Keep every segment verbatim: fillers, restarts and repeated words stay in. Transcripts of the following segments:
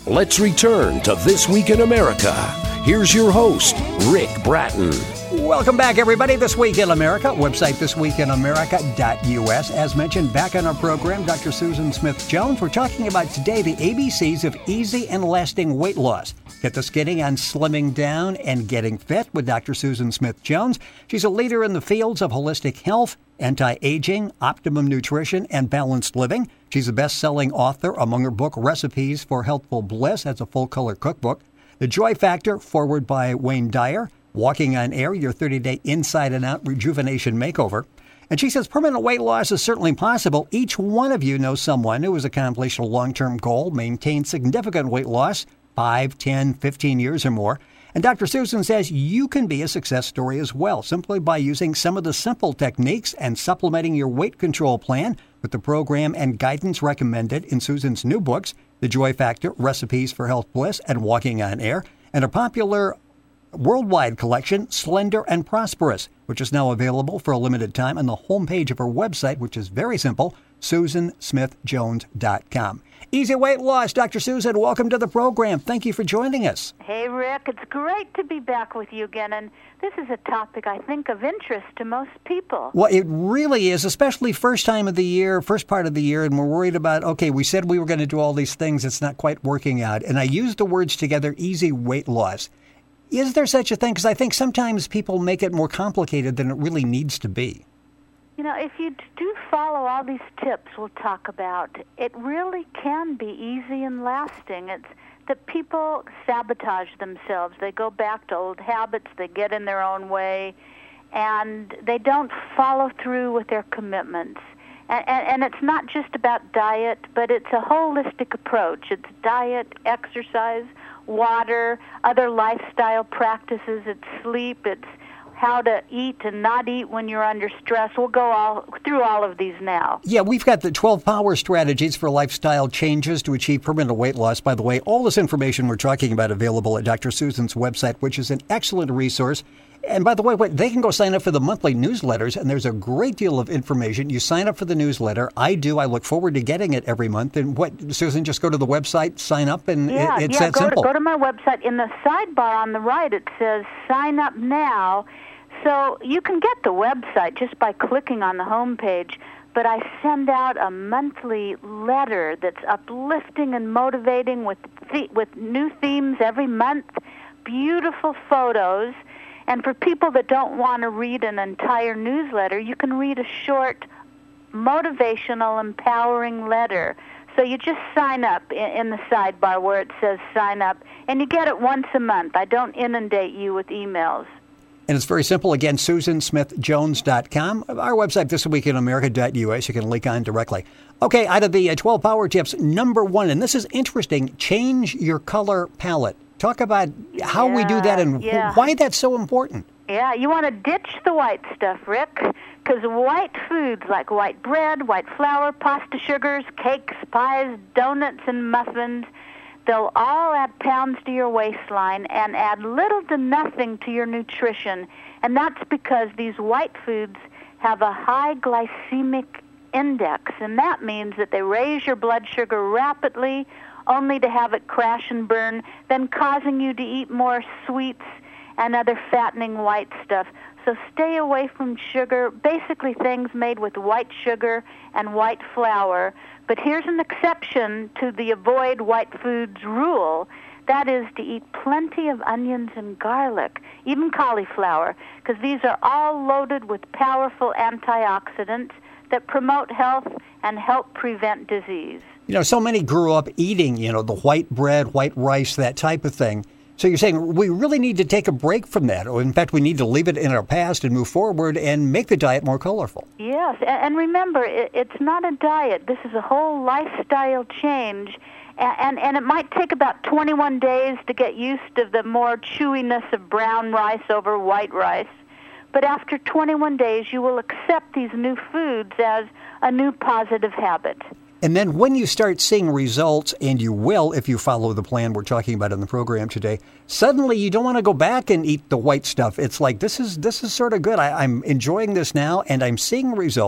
Let's return to This Week in America. Here's your host, Rick Bratton. Welcome back, everybody. This Week in America, website this week in america dot u s. As mentioned, back on our program, Doctor Susan Smith-Jones. We're talking about today the A B Cs of easy and lasting weight loss. Get the skinny on slimming down and getting fit with Doctor Susan Smith-Jones. She's a leader in the fields of holistic health, anti-aging, optimum nutrition, and balanced living. She's a best-selling author among her book, Recipes for Healthful Bliss. That's a full-color cookbook. The Joy Factor, forward by Wayne Dyer. Walking on Air, your thirty-day inside and out rejuvenation makeover. And she says permanent weight loss is certainly possible. Each one of you knows someone who has accomplished a long-term goal, maintained significant weight loss, five, ten, fifteen years or more. And Doctor Susan says you can be a success story as well, simply by using some of the simple techniques and supplementing your weight control plan with the program and guidance recommended in Susan's new books, The Joy Factor, Recipes for Health Bliss, and Walking on Air, and a popular worldwide collection, Slender and Prosperous, which is now available for a limited time on the homepage of her website, which is very simple, susan smith jones dot com. Easy weight loss. Doctor Susan, welcome to the program. Thank you for joining us. Hey, Rick. It's great to be back with you again, and this is a topic I think of interest to most people. Well, it really is, especially first time of the year, first part of the year, and we're worried about, okay, we said we were going to do all these things. It's not quite working out. And I used the words together, easy weight loss. Is there such a thing? Because I think sometimes people make it more complicated than it really needs to be. You know, if you do follow all these tips we'll talk about, it really can be easy and lasting. It's that people sabotage themselves. They go back to old habits, they get in their own way, and they don't follow through with their commitments. And, and, and it's not just about diet, but it's a holistic approach. It's diet, exercise, water, other lifestyle practices, it's sleep, it's how to eat and not eat when you're under stress. We'll go all through all of these now. Yeah, we've got the twelve power strategies for lifestyle changes to achieve permanent weight loss. By the way, all this information we're talking about available at Doctor Susan's website, which is an excellent resource. And by the way, wait, they can go sign up for the monthly newsletters, and there's a great deal of information. You sign up for the newsletter. I do. I look forward to getting it every month. And what, Susan, just go to the website, sign up, and yeah, it, it's yeah, that go simple. To, go to my website. In the sidebar on the right, it says sign up now. So you can get the website just by clicking on the home page. But I send out a monthly letter that's uplifting and motivating with the, with new themes every month, beautiful photos. And for people that don't want to read an entire newsletter, you can read a short, motivational, empowering letter. So you just sign up in the sidebar where it says sign up, and you get it once a month. I don't inundate you with emails. And it's very simple. Again, susan smith jones dot com. Our website, this week in america dot u s. You can link on directly. Okay, out of the uh, twelve power tips, number one, and this is interesting, change your color palette. Talk about how yeah, we do that and yeah. why that's so important. Yeah, you want to ditch the white stuff, Rick, because white foods like white bread, white flour, pasta sugars, cakes, pies, donuts, and muffins, they'll all add pounds to your waistline and add little to nothing to your nutrition. And that's because these white foods have a high glycemic index, and that means that they raise your blood sugar rapidly, only to have it crash and burn, then causing you to eat more sweets and other fattening white stuff. So stay away from sugar, basically things made with white sugar and white flour. But here's an exception to the avoid white foods rule. That is to eat plenty of onions and garlic, even cauliflower, because these are all loaded with powerful antioxidants that promote health and help prevent disease. You know, so many grew up eating, you know, the white bread, white rice, that type of thing. So you're saying we really need to take a break from that, or in fact, we need to leave it in our past and move forward and make the diet more colorful. Yes, and remember, it's not a diet. This is a whole lifestyle change, and, and it might take about twenty-one days to get used to the more chewiness of brown rice over white rice. But after twenty-one days, you will accept these new foods as a new positive habit. And then when you start seeing results, and you will if you follow the plan we're talking about in the program today, suddenly you don't want to go back and eat the white stuff. It's like, this is this is sort of good. I, I'm enjoying this now, and I'm seeing results.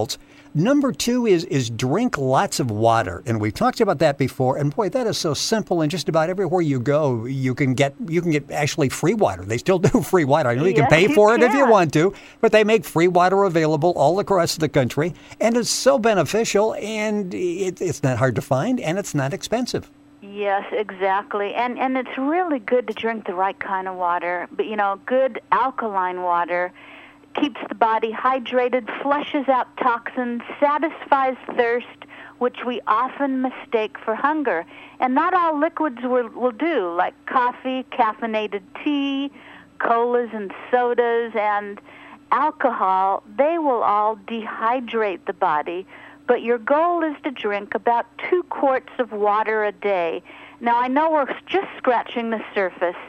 Number two is is drink lots of water. And we've talked about that before. And boy, that is so simple. And just about everywhere you go, you can get you can get actually free water. They still do free water. I know you Yes, can pay you for it can. if you want to, but they make free water available all across the country. And it's so beneficial, and it, it's not hard to find, and it's not expensive. Yes, exactly. And and it's really good to drink the right kind of water. But, you know, good alkaline water keeps the body hydrated, flushes out toxins, satisfies thirst, which we often mistake for hunger. And not all liquids will, will do, like coffee, caffeinated tea, colas and sodas, and alcohol. They will all dehydrate the body. But your goal is to drink about two quarts of water a day. Now, I know we're just scratching the surface,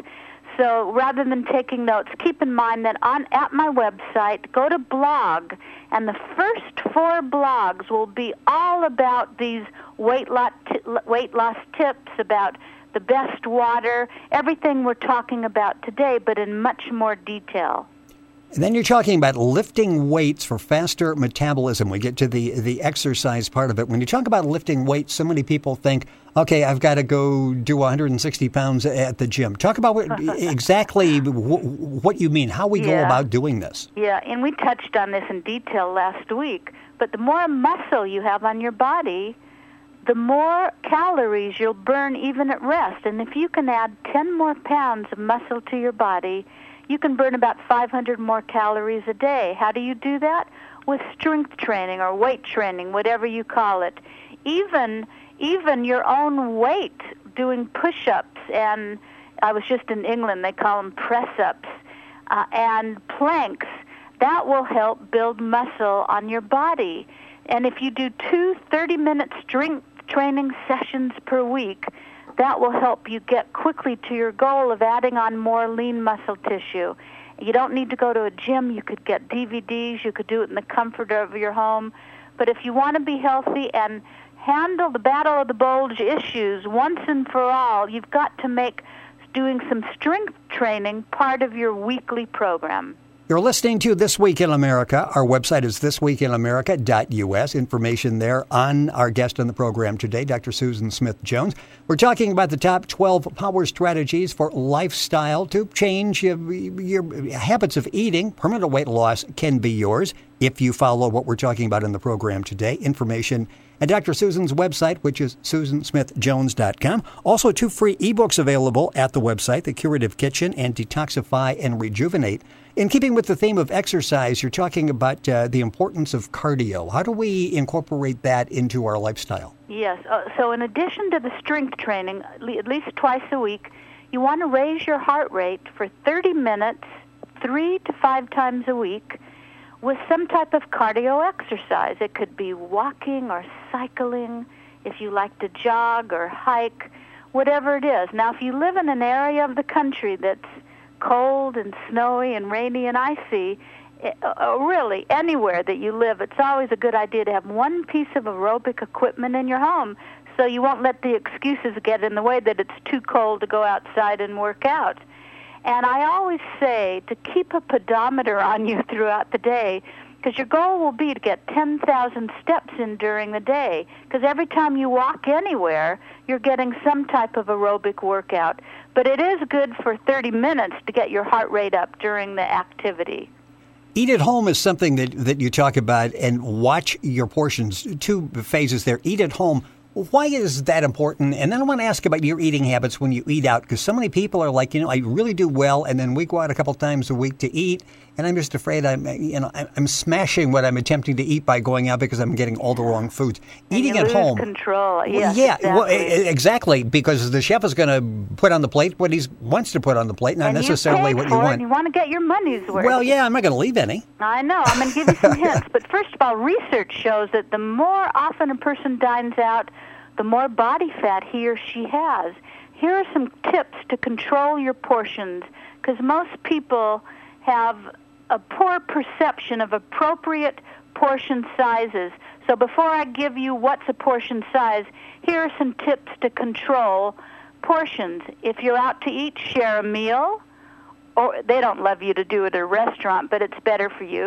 so rather than taking notes, keep in mind that on at my website, go to blog, and the first four blogs will be all about these weight loss, t- weight loss tips, about the best water, everything we're talking about today, but in much more detail. And then you're talking about lifting weights for faster metabolism. We get to the, the exercise part of it. When you talk about lifting weights, so many people think, okay, I've got to go do one hundred sixty pounds at the gym. Talk about what, exactly w- what you mean, how we go Yeah. about doing this. Yeah, and we touched on this in detail last week, but the more muscle you have on your body, the more calories you'll burn even at rest. And if you can add ten more pounds of muscle to your body, you can burn about five hundred more calories a day. How do you do that? With strength training or weight training, whatever you call it. Even even your own weight, doing push-ups, and I was just in England, they call them press-ups, uh, and planks. That will help build muscle on your body. And if you do two thirty-minute strength training sessions per week, that will help you get quickly to your goal of adding on more lean muscle tissue. You don't need to go to a gym. You could get D V Ds. You could do it in the comfort of your home. But if you want to be healthy and handle the battle of the bulge issues once and for all, you've got to make doing some strength training part of your weekly program. You're listening to This Week in America. Our website is this week in america dot u s. Information there on our guest on the program today, Doctor Susan Smith Jones. We're talking about the top twelve power strategies for lifestyle to change your, your habits of eating. Permanent weight loss can be yours if you follow what we're talking about in the program today. Information at Doctor Susan's website, which is susan smith jones dot com. Also, two free ebooks available at the website, The Curative Kitchen and Detoxify and Rejuvenate. In keeping with the theme of exercise, you're talking about uh, the importance of cardio. How do we incorporate that into our lifestyle? Yes. Uh, so in addition to the strength training, at least twice a week, you want to raise your heart rate for thirty minutes, three to five times a week, with some type of cardio exercise. It could be walking or cycling, if you like to jog or hike, whatever it is. Now, if you live in an area of the country that's cold and snowy and rainy and icy, uh, really anywhere that you live, it's always a good idea to have one piece of aerobic equipment in your home so you won't let the excuses get in the way that it's too cold to go outside and work out. And I always say to keep a pedometer on you throughout the day, because your goal will be to get ten thousand steps in during the day, because every time you walk anywhere, you're getting some type of aerobic workout. But it is good for thirty minutes to get your heart rate up during the activity. Eat at home is something that, that you talk about, and watch your portions. Two phases there. Eat at home. Why is that important? And then I want to ask about your eating habits when you eat out, because so many people are like, you know, I really do well, and then we go out a couple times a week to eat, and I'm just afraid I'm, you know, I'm smashing what I'm attempting to eat by going out because I'm getting all the wrong foods. And Eating you at lose home. control. Yes, yeah, exactly. Well, exactly, because the chef is going to put on the plate what he wants to put on the plate, not and necessarily you what paid you for it, want. and you want to get your money's worth. Well, yeah, I'm not going to leave any. I know. I'm going to give you some hints. But first of all, research shows that the more often a person dines out, the more body fat he or she has. Here are some tips to control your portions, because most people have a poor perception of appropriate portion sizes. So before I give you what's a portion size, here are some tips to control portions. If you're out to eat, share a meal. Or they don't love you to do it at a restaurant, but it's better for you.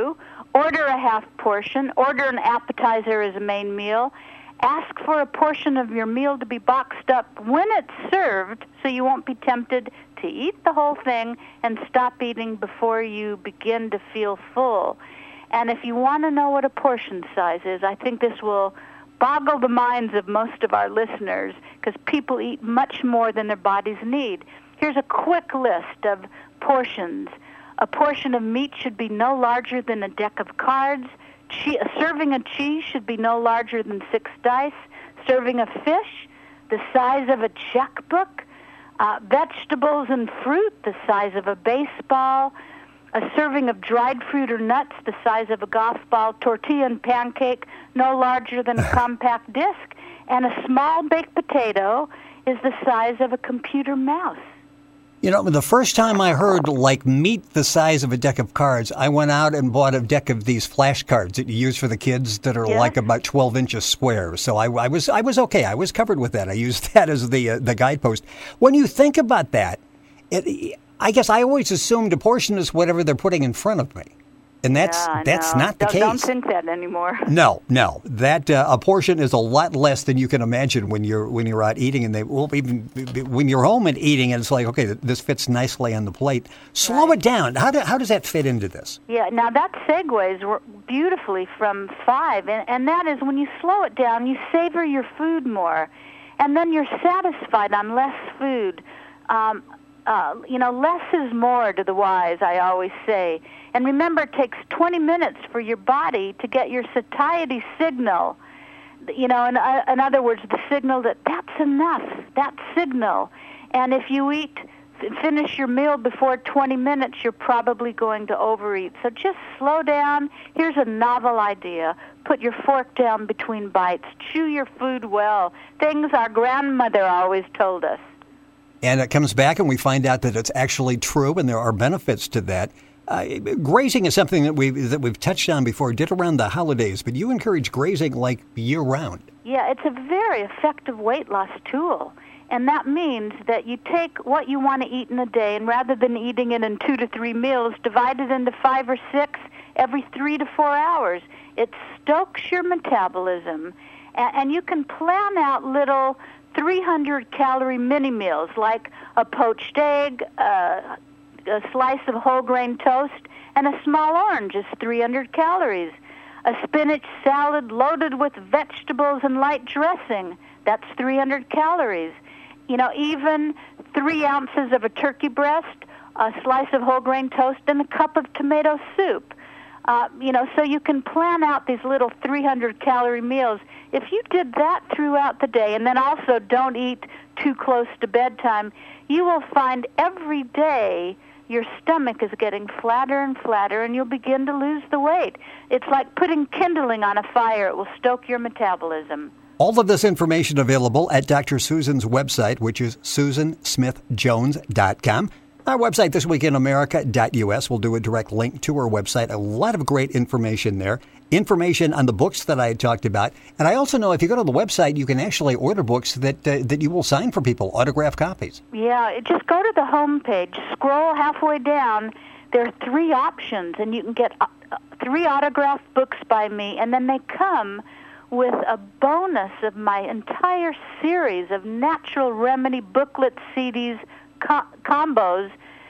order a half portion, order an appetizer as a main meal, ask for a portion of your meal to be boxed up when it's served so you won't be tempted to eat the whole thing and stop eating before you begin to feel full. And if you want to know what a portion size is, I think this will boggle the minds of most of our listeners because people eat much more than their bodies need. Here's a quick list of portions. A portion of meat should be no larger than a deck of cards. Che- a serving of cheese should be no larger than six dice. Serving of fish, the size of a checkbook. Uh, vegetables and fruit, the size of a baseball. A serving of dried fruit or nuts, the size of a golf ball. Tortilla and pancake, no larger than a compact disc. And a small baked potato is the size of a computer mouse. You know, the first time I heard, like, meat the size of a deck of cards, I went out and bought a deck of these flashcards that you use for the kids that are yes. like about twelve inches square. So I, I was I was okay. I was covered with that. I used that as the uh, the guidepost. When you think about that, it, I guess I always assumed a portion is whatever they're putting in front of me. And that's yeah, that's no. not the don't, case. Don't think that anymore. No, no. That uh, a portion is a lot less than you can imagine when you're when you're out eating, and they well even when you're home and eating, and it's like, okay, this fits nicely on the plate. Slow right. it down. How do, how does that fit into this? Yeah. Now that segues beautifully from five, and, and that is when you slow it down, you savor your food more, and then you're satisfied on less food. Um, uh, you know, less is more to the wise, I always say. And remember, it takes twenty minutes for your body to get your satiety signal. You know, in, uh, in other words, the signal that that's enough, that signal. And if you eat, finish your meal before twenty minutes, you're probably going to overeat. So just slow down. Here's a novel idea. Put your fork down between bites. Chew your food well. Things our grandmother always told us. And it comes back and we find out that it's actually true and there are benefits to that. Uh, grazing is something that we've, that we've touched on before, did around the holidays, but you encourage grazing like year-round. Yeah, it's a very effective weight loss tool. And that means that you take what you want to eat in a day, and rather than eating it in two to three meals, divide it into five or six every three to four hours. It stokes your metabolism. And, and you can plan out little three hundred calorie mini meals like a poached egg, uh, a slice of whole grain toast, and a small orange is three hundred calories. A spinach salad loaded with vegetables and light dressing, that's three hundred calories. You know, even three ounces of a turkey breast, a slice of whole grain toast, and a cup of tomato soup. Uh, you know, so you can plan out these little three hundred calorie meals. If you did that throughout the day, and then also don't eat too close to bedtime, you will find every day your stomach is getting flatter and flatter, and you'll begin to lose the weight. It's like putting kindling on a fire. It will stoke your metabolism. All of this information available at Doctor Susan's website, which is susan smith jones dot com. Our website, this week in america dot u s, will do a direct link to our website. A lot of great information there. Information on the books that I had talked about. And I also know if you go to the website, you can actually order books that uh, that you will sign for people, autographed copies. Yeah, just go to the home page, scroll halfway down. There are three options, and you can get uh, three autographed books by me, and then they come with a bonus of my entire series of natural remedy booklets, C Ds, co- combos,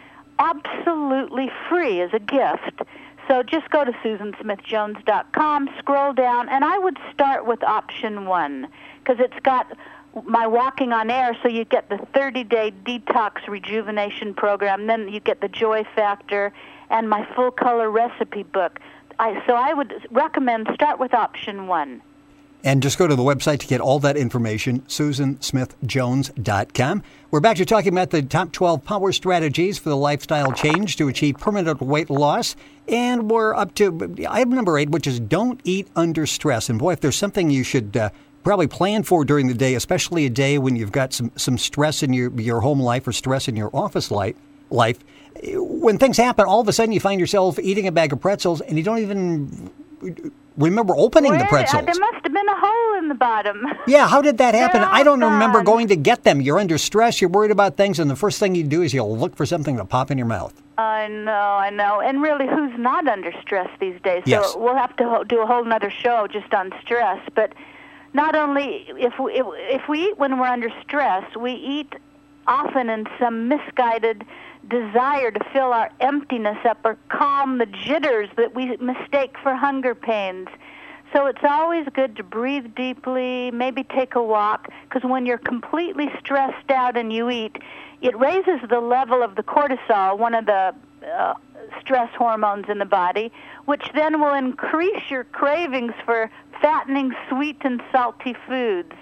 absolutely free as a gift. So just go to susan smith jones dot com, scroll down, and I would start with option one because it's got my Walking on Air, so you get the thirty-day detox rejuvenation program, then you get the Joy Factor, and my full-color recipe book. I, so I would recommend start with option one. And just go to the website to get all that information, susan smith jones dot com. We're back to talking about the top twelve power strategies for the lifestyle change to achieve permanent weight loss. And we're up to item number eight, which is don't eat under stress. And boy, if there's something you should uh, probably plan for during the day, especially a day when you've got some, some stress in your, your home life or stress in your office life, life, when things happen, all of a sudden you find yourself eating a bag of pretzels and you don't even remember opening Where, the pretzels. Uh, there must have been a hole in the bottom. Yeah, how did that happen? I don't gone. remember going to get them. You're under stress, you're worried about things, and the first thing you do is you'll look for something to pop in your mouth. I know, I know. And really, who's not under stress these days? Yes. So we'll have to ho- do a whole nother show just on stress. But not only if we, if, if we eat when we're under stress, we eat often in some misguided desire to fill our emptiness up or calm the jitters that we mistake for hunger pains. So it's always good to breathe deeply, maybe take a walk, because when you're completely stressed out and you eat, it raises the level of the cortisol, one of the uh, stress hormones in the body, which then will increase your cravings for fattening, sweet and salty foods.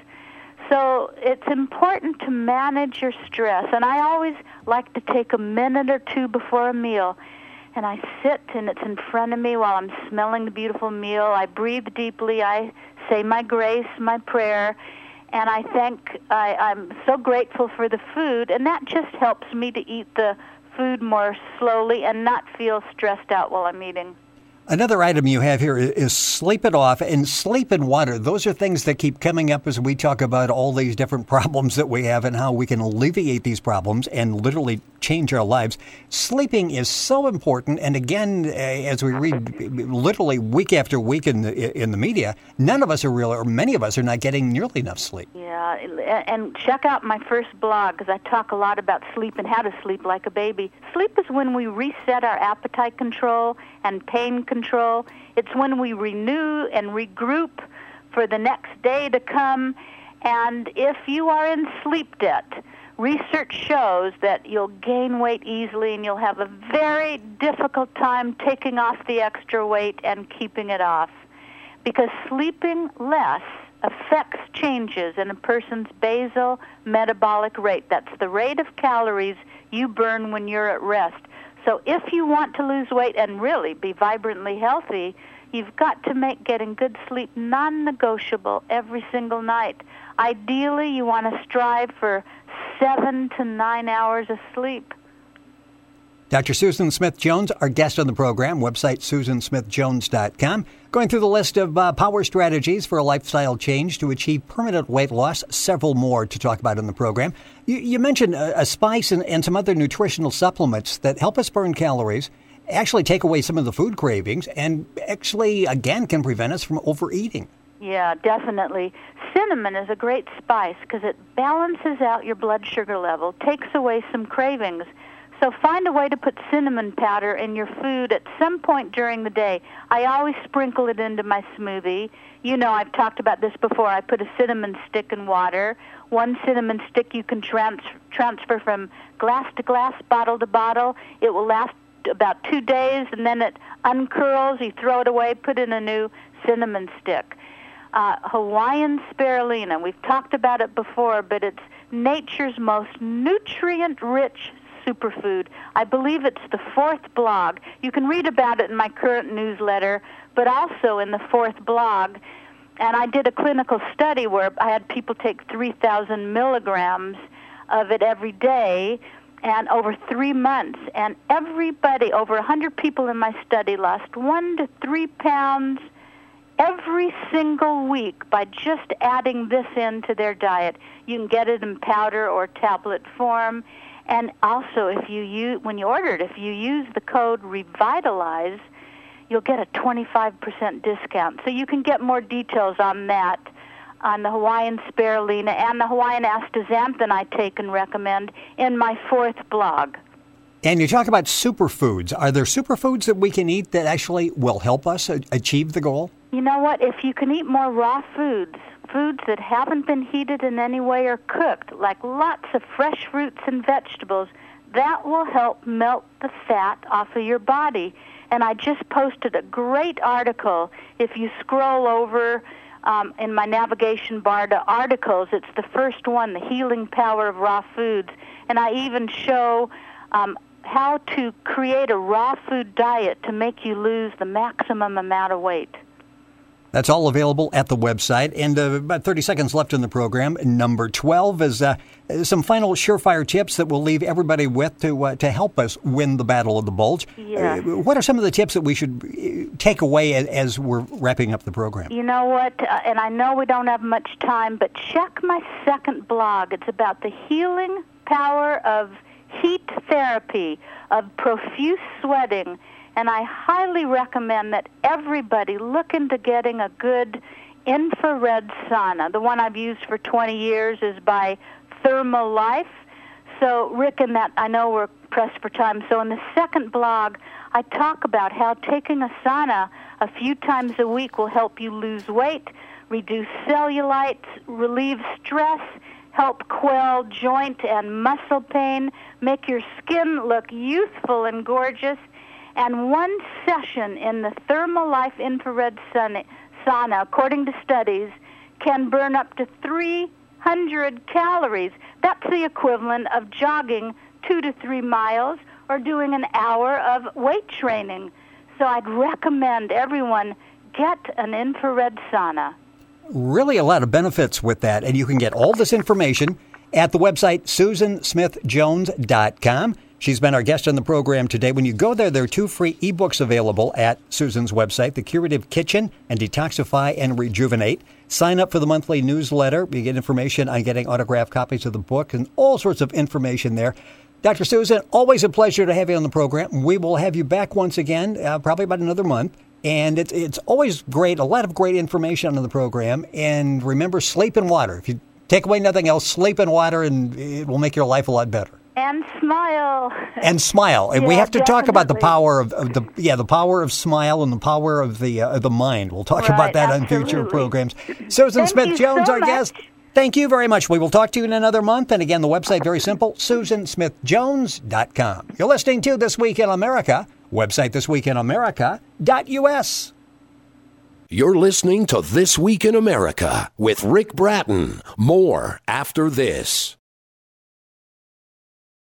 So it's important to manage your stress. And I always like to take a minute or two before a meal, and I sit and it's in front of me while I'm smelling the beautiful meal. I breathe deeply. I say my grace, my prayer, and I thank, I, I'm so grateful for the food, and that just helps me to eat the food more slowly and not feel stressed out while I'm eating. Another item you have here is sleep it off, and sleep and water. Those are things that keep coming up as we talk about all these different problems that we have and how we can alleviate these problems and literally change our lives. Sleeping is so important, and again, as we read literally week after week in the in the media, none of us are really, or many of us are not getting nearly enough sleep. Yeah, and check out my first blog, because I talk a lot about sleep and how to sleep like a baby. Sleep is when we reset our appetite control and pain control. It's when we renew and regroup for the next day to come. And if you are in sleep debt, research shows that you'll gain weight easily and you'll have a very difficult time taking off the extra weight and keeping it off. Because sleeping less affects changes in a person's basal metabolic rate. That's the rate of calories you burn when you're at rest. So if you want to lose weight and really be vibrantly healthy, you've got to make getting good sleep non-negotiable every single night. Ideally, you want to strive for seven to nine hours of sleep. Doctor Susan Smith-Jones, our guest on the program, website susan smith jones dot com. Going through the list of uh, power strategies for a lifestyle change to achieve permanent weight loss, several more to talk about in the program. You, you mentioned a, a spice and, and some other nutritional supplements that help us burn calories, actually take away some of the food cravings, and actually, again, can prevent us from overeating. Yeah, definitely. Cinnamon is a great spice because it balances out your blood sugar level, takes away some cravings. So find a way to put cinnamon powder in your food at some point during the day. I always sprinkle it into my smoothie. You know, I've talked about this before. I put a cinnamon stick in water. One cinnamon stick you can trans- transfer from glass to glass, bottle to bottle. It will last about two days, and then it uncurls. You throw it away, put in a new cinnamon stick. Uh, Hawaiian spirulina, we've talked about it before, but it's nature's most nutrient-rich superfood. I believe it's the fourth blog. You can read about it in my current newsletter, but also in the fourth blog. And I did a clinical study where I had people take three thousand milligrams of it every day and over three months. And everybody, over one hundred people in my study, lost one to three pounds every single week by just adding this into their diet. You can get it in powder or tablet form. And also, if you use, when you order it, if you use the code REVITALIZE, you'll get a twenty-five percent discount. So you can get more details on that, on the Hawaiian spirulina and the Hawaiian astaxanthin I take and recommend in my fourth blog. And you talk about superfoods. Are there superfoods that we can eat that actually will help us achieve the goal? You know what? If you can eat more raw foods, foods that haven't been heated in any way or cooked, like lots of fresh fruits and vegetables, that will help melt the fat off of your body. And I just posted a great article. If you scroll over um, in my navigation bar to articles, it's the first one, The Healing Power of Raw Foods. And I even show um, how to create a raw food diet to make you lose the maximum amount of weight. That's all available at the website. And uh, about thirty seconds left in the program. Number twelve is uh, some final surefire tips that we'll leave everybody with to uh, to help us win the battle of the bulge. Yes. Uh, what are some of the tips that we should take away as, as we're wrapping up the program? You know what? Uh, and I know we don't have much time, but check my second blog. It's about the healing power of heat therapy, of profuse sweating. And I highly recommend that everybody look into getting a good infrared sauna. The one I've used for twenty years is by Thermalife. So, Rick, and that, I know we're pressed for time. So in the second blog, I talk about how taking a sauna a few times a week will help you lose weight, reduce cellulite, relieve stress, help quell joint and muscle pain, make your skin look youthful and gorgeous. And one session in the Thermalife infrared sauna, according to studies, can burn up to three hundred calories. That's the equivalent of jogging two to three miles or doing an hour of weight training. So I'd recommend everyone get an infrared sauna. Really a lot of benefits with that, and you can get all this information at the website susan smith jones dot com. She's been our guest on the program today. When you go there, there are two free ebooks available at Susan's website, The Curative Kitchen and Detoxify and Rejuvenate. Sign up for the monthly newsletter. You get information on getting autographed copies of the book and all sorts of information there. Doctor Susan, always a pleasure to have you on the program. We will have you back once again, uh, probably about another month. And it's, it's always great, a lot of great information on the program. And remember, sleep and water. If you take away nothing else, sleep and water, and it will make your life a lot better. And smile. And smile. And yeah, we have to definitely. talk about the power of, of the yeah the power of smile and the power of the uh, of the mind. We'll talk right, about that absolutely. on future programs. Susan Thank Smith you Jones, so our much. guest. Thank you very much. We will talk to you in another month. And again, the website, very simple, susan smith jones dot com. You're listening to This Week in America. Website, this week in america dot u s. You're listening to This Week in America with Rick Bratton. More after this.